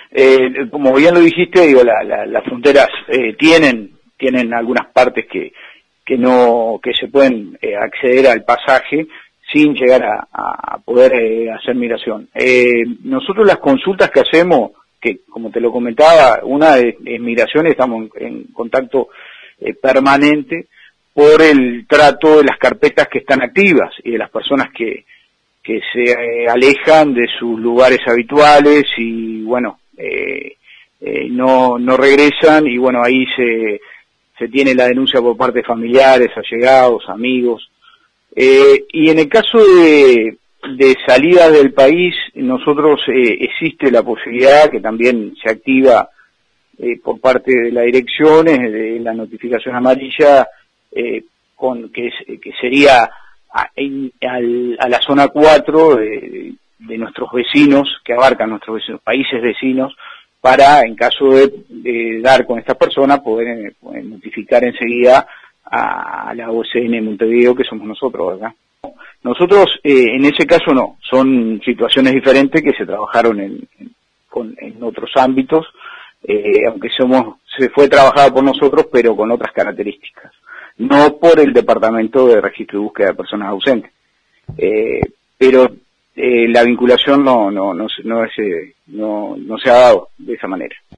Como bien lo dijiste, digo, las fronteras tienen algunas partes que se pueden acceder al pasaje sin llegar a poder hacer migración. Nosotros las consultas que hacemos, que como te lo comentaba, una es migración, estamos en contacto permanente por el trato de las carpetas que están activas y de las personas que se alejan de sus lugares habituales y bueno, no regresan, y bueno, ahí se tiene la denuncia por parte de familiares, allegados, amigos. Y en el caso de salida del país, nosotros existe la posibilidad que también se activa por parte de las direcciones, de la notificación amarilla, que sería a la zona 4 de nuestros vecinos, que abarcan nuestros vecinos, países vecinos, para, en caso de dar con esta persona, poder notificar enseguida a la OCN Montevideo, que somos nosotros, ¿verdad? Nosotros, en ese caso no, son situaciones diferentes que se trabajaron en otros ámbitos, aunque se fue trabajada por nosotros, pero con otras características, no por el Departamento de Registro y Búsqueda de Personas Ausentes. Pero la vinculación no se ha dado de esa manera.